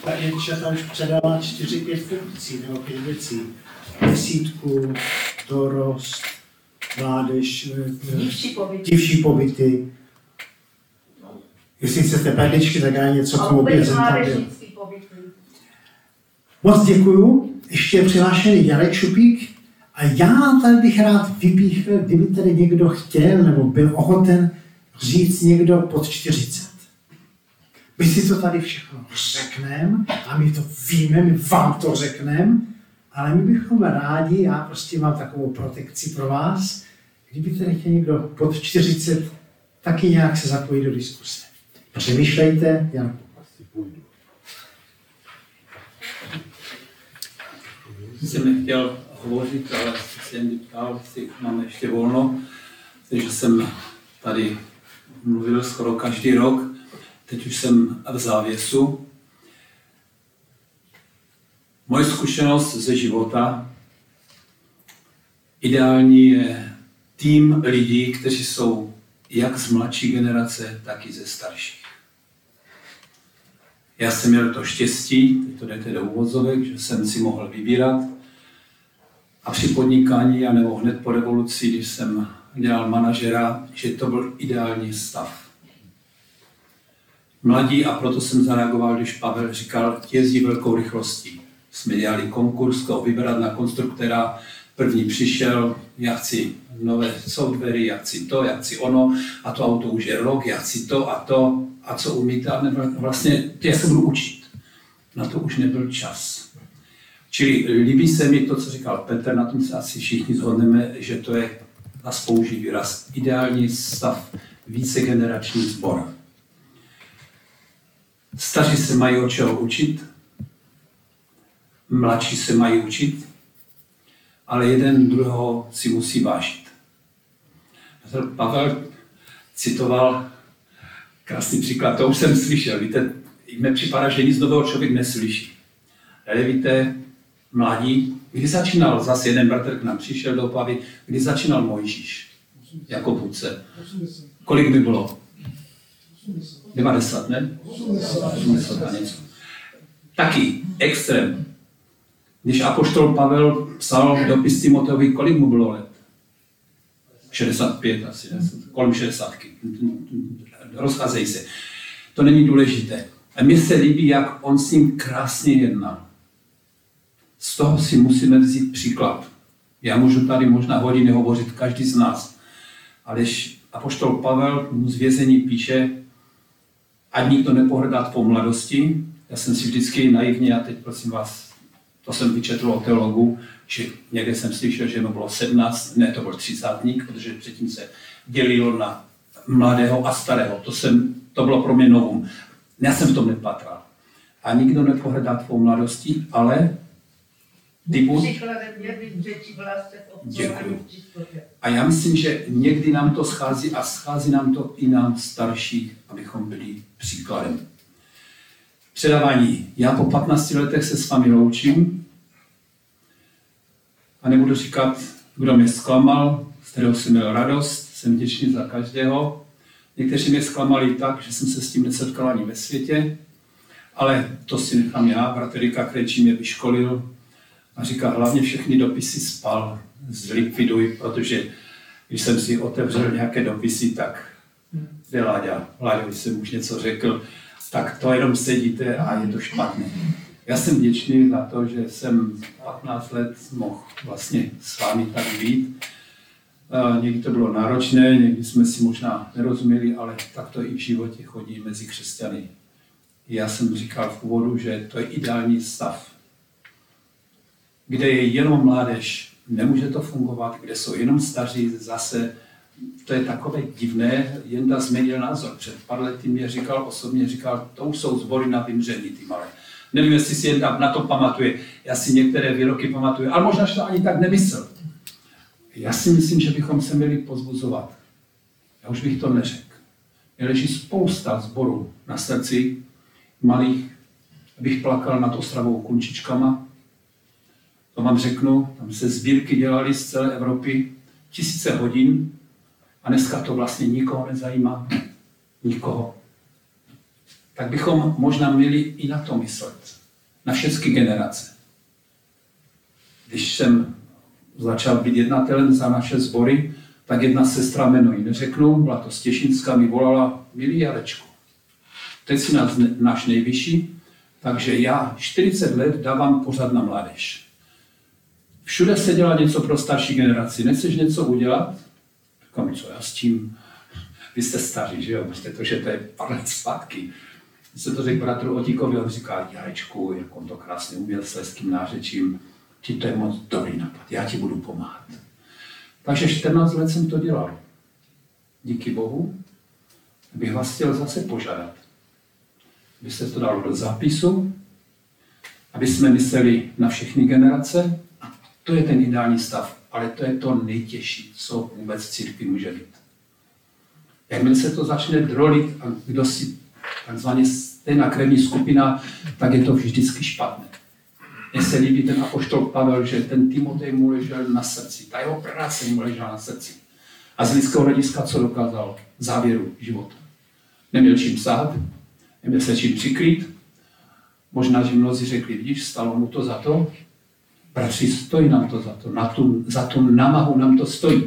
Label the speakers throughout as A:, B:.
A: Ta Jenča tam už předala 4-5 funkcí nebo 5 věcí. Desítku, dorost, mládež, divší pobyty. Jestli chcete perličky, tak já něco k tomu prezentuji. Moc děkuju. Ještě je přihlášený Jarek Šupík. A já tady bych rád vypíchl, kdyby tady někdo chtěl nebo byl ochoten říct někdo pod 40. My si to tady všechno řekneme a my to víme, my vám to řekneme, ale my bychom rádi, já prostě mám takovou protekci pro vás, kdyby tady chtěl někdo pod 40 taky nějak se zapojit do diskuse. Přemýšlejte, já
B: jsem nechtěl hovořit, ale jsem mě ptal, jestli máme ještě volno, takže jsem tady mluvil skoro každý rok, teď už jsem v závěsu. Moje zkušenost ze života ideální je tým lidí, kteří jsou jak z mladší generace, tak i ze starších. Já jsem měl to štěstí, teď to jdete do uvozovek, že jsem si mohl vybírat. A při podnikání, anebo hned po revoluci, když jsem dělal manažera, že to byl ideální stav. Mladí, a proto jsem zareagoval, když Pavel říkal, jezdí velkou rychlostí. Jsme dělali konkurs, koho vybrat na konstruktora, první přišel, já chci nové softwary, já chci to, já chci ono, a to auto už je rok, já chci to, a co umíte, a vlastně já se budu učit. Na to už nebyl čas. Čili líbí se mi to, co říkal Petr, na tom se asi všichni shodneme, že to je, nás použít výraz, ideální stav, vícegenerační sbor. Staří se mají od čeho učit, mladší se mají učit, ale jeden druhého si musí vážit. Pavel citoval krásný příklad, to už jsem slyšel, víte, mi připadá, že nic nového člověk neslyší. Ale víte, mladí, kdy začínal, zase jeden bratr k nám přišel do Opavy, kdy začínal Mojžíš jako vůdce. Kolik by bylo? 90, ne? 80 a něco. Taky extrém. Když apoštol Pavel psal dopis Timoteovi, kolik mu bylo let? 65 asi, ne? Kolem 60. Rozcházejí se. To není důležité. A mně se líbí, jak on s ním krásně jednal. Z toho si musíme vzít příklad. Já můžu tady možná hodiny hovořit, každý z nás. Ale když apoštol Pavel mu z vězení píše, ať nikdo nepohrdá tvou mladosti, já jsem si vždycky naivně, a teď prosím vás, to jsem vyčetl od teologů, že někde jsem slyšel, že mu bylo 17, ne, to byl 30, protože předtím se dělilo na mladého a starého. To bylo pro mě novum. Já jsem v tom nepatral. A nikdo nepohrdá tvou mladostí, ale děkuju. A já myslím, že někdy nám to schází a schází nám to i nám starší, abychom byli příkladem. Předávání. Já po 15 letech se s vámi loučím a nebudu říkat, kdo mě zklamal, z kterého jsem měl radost, jsem vděčný za každého. Někteří mě zklamali tak, že jsem se s tím nesetkal ani ve světě, ale to si nechám já. Bratr Rika Krejčí mě vyškolil a říká, hlavně všechny dopisy spal, zlikviduj, protože když jsem si otevřel nějaké dopisy, tak kde Láďa, když jsem už něco řekl, tak to jenom sedíte a je to špatné. Já jsem vděčný za to, že jsem 15 let mohl vlastně s vámi tak být. Někdy to bylo náročné, někdy jsme si možná nerozuměli, ale tak to i v životě chodí mezi křesťany. Já jsem říkal v úvodu, že to je ideální stav. Kde je jenom mládež, nemůže to fungovat, kde jsou jenom staří, zase to je takové divné. Jenda změnil názor. Před pár lety mě osobně říkal, to už jsou sbory na vymření, ty malé. Nevím, jestli si Jenda na to pamatuje. Já si některé výroky pamatuju, ale možná, že to ani tak nemyslel. Já si myslím, že bychom se měli pozbuzovat. Já už bych to neřekl. Mě leží spousta sborů na srdci, malých, abych plakal nad Ostravou Kunčičkama. To vám řeknu, tam se sbírky dělaly z celé Evropy, 1000 hodin a dneska to vlastně nikoho nezajímá. Nikoho. tak bychom možná měli i na to myslet. Na všechny generace. Když jsem začal být jednatelem za naše sbory, tak jedna sestra, jméno ji neřeknu, byla to z Těšínska, mi volala: milý Jarečku, teď si náš nejvyšší, takže já 40 let dávám pořád na mládež. Všude se dělá něco pro starší generaci. Nechceš něco udělat? Říkám, co já s tím? Vy jste staří, že jo? Myslíte to, že to je pár let zpátky. Když se to řekl bratru Otíkovi, on říká: Jarečku, jak on to krásně uměl s leským nářečím, ti to je moc dobrý nápad, já ti budu pomáhat. Takže 14 let jsem to dělal. Díky Bohu bych vás chtěl zase požádat, abyste to dalo do zápisu, aby jsme mysleli na všechny generace. To je ten ideální stav, ale to je to nejtěžší, co vůbec v církvi může být. Jakmile se to začne drolit a kdo si takzvaně stejná krevní skupina, tak je to vždycky špatné. Mně se líbí ten apoštol Pavel, že ten Timotej mu ležel na srdci, ta jeho práce mu ležela na srdci. A z lidského hlediska co dokázal? Závěru života. Neměl čím sahat, neměl se čím přikrýt. Možná, že mnozí řekli: vidíš, stalo mu to za to. Bratři, stojí nám to za to. Za tu námahu nám to stojí.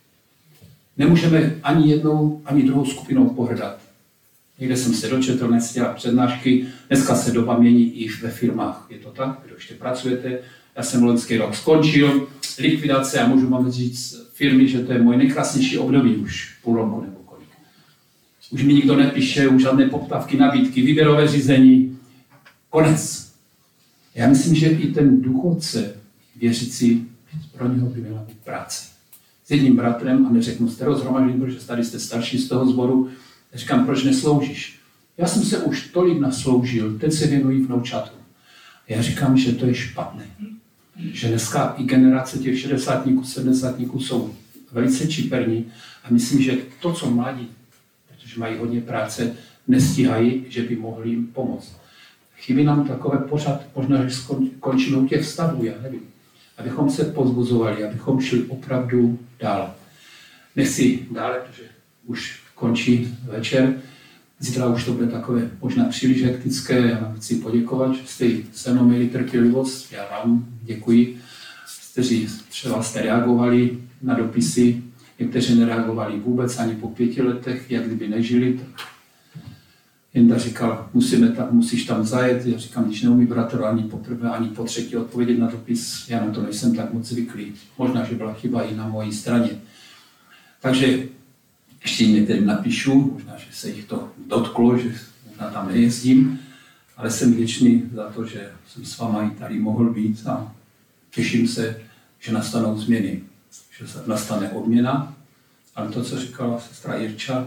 B: Nemůžeme ani jednou, ani druhou skupinou pohrdat. Někde jsem se dočetl, dnes dělá přednášky, dneska se doba mění i ve firmách. Je to tak? Kdo ještě pracujete? Já jsem loňský rok skončil, likvidace a můžu vám říct firmy, že to je moje nejkrásnější období už půl roku nebo kolik. Už mi nikdo nepíše, už žádné poptávky, nabídky, výběrové řízení. Konec. Já myslím, že i ten důchodce, věřící, pro něho by měla být práce. S jedním bratrem, a neřeknu z toho shromaždění, protože tady jste starší z toho sboru, já říkám: proč nesloužíš? Já jsem se už tolik nasloužil, teď se věnuji vnoučatům. Já říkám, že to je špatné. Že dneska i generace těch 60, 70 jsou velice čiperní a myslím, že to, co mladí, protože mají hodně práce, nestíhají, že by mohli jim pomoct. Chybí nám takové pořád, možná, že skončíme u těch vztahů, já nevím. Abychom se povzbuzovali, abychom šli opravdu dál. Nechci dále, protože už končí večer. Zítra už to bude takové možná příliš hektické. Já vám chci poděkovat, že jste se mnou měli trpělivost. Já vám děkuji, kteří třeba jste reagovali na dopisy. Někteří nereagovali vůbec ani po 5 letech, jak kdyby nežili. Tak Jenda říkal: musíš tam zajet. Já říkám: když neumí bratr ani po prvé, ani po třetí odpovědět na dopis, já na to nejsem tak moc zvyklý. Možná, že byla chyba i na mojí straně. Takže ještě některým napíšu, možná, že se jich to dotklo, že možná tam nejezdím, ale jsem vděčný za to, že jsem s váma i tady mohl být a těším se, že nastanou změny, že nastane odměna. Ale to, co říkala sestra Jirča,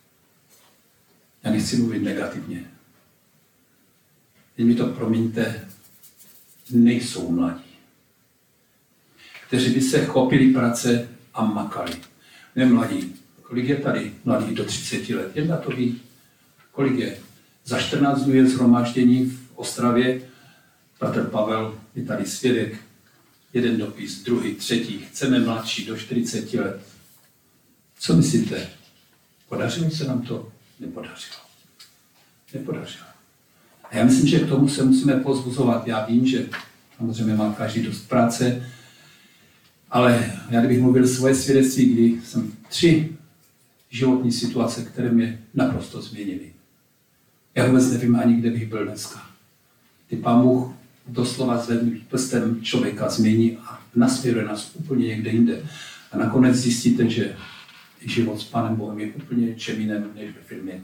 B: já nechci mluvit negativně. Teď mi to promiňte, nejsou mladí, kteří by se chopili práce a makali. Ne mladí. Kolik je tady mladých do 30 let? Jedna to ví. Kolik je? Za 14 dnů je shromáždění v Ostravě. Bratr Pavel je tady svědek. Jeden dopis, druhý, třetí. Chceme mladší do 40 let. Co myslíte? Podařilo se nám to? Nepodařilo. A já myslím, že k tomu se musíme pozbuzovat. Já vím, že samozřejmě má každý dost práce, ale já kdybych mluvil svoje svědectví, kdy jsem 3 životní situace, které mě naprosto změnily. Já vůbec nevím ani, kde bych byl dneska. Ty Pán Bůh doslova zvednutím prstem člověka změní a nasměruje nás úplně někde jinde. A nakonec zjistíte, že život s Pánem Bohem je úplně čem jiném než ve firmě.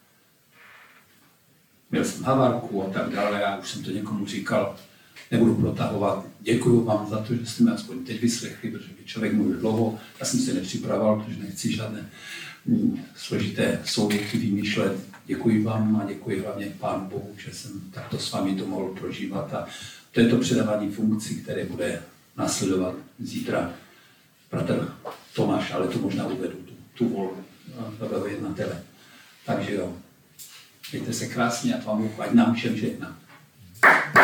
B: Měl jsem havarku a tak dále, já už jsem to někomu říkal, nebudu protahovat. Děkuji vám za to, že jste mě aspoň teď vyslechli, protože by člověk mluvil dlouho. Já jsem se nepřipravoval, protože nechci žádné složité souvěky vymýšlet. Děkuji vám a děkuji hlavně Pánu Bohu, že jsem takto s vámi to mohl prožívat. A to je to předávání funkcí, které bude následovat zítra. Bratr Tomáš, ale to možná uvedu tu volbu nového jednatele. Takže jo, mějte se krásně a Pán Bůh ať nám všem žehná.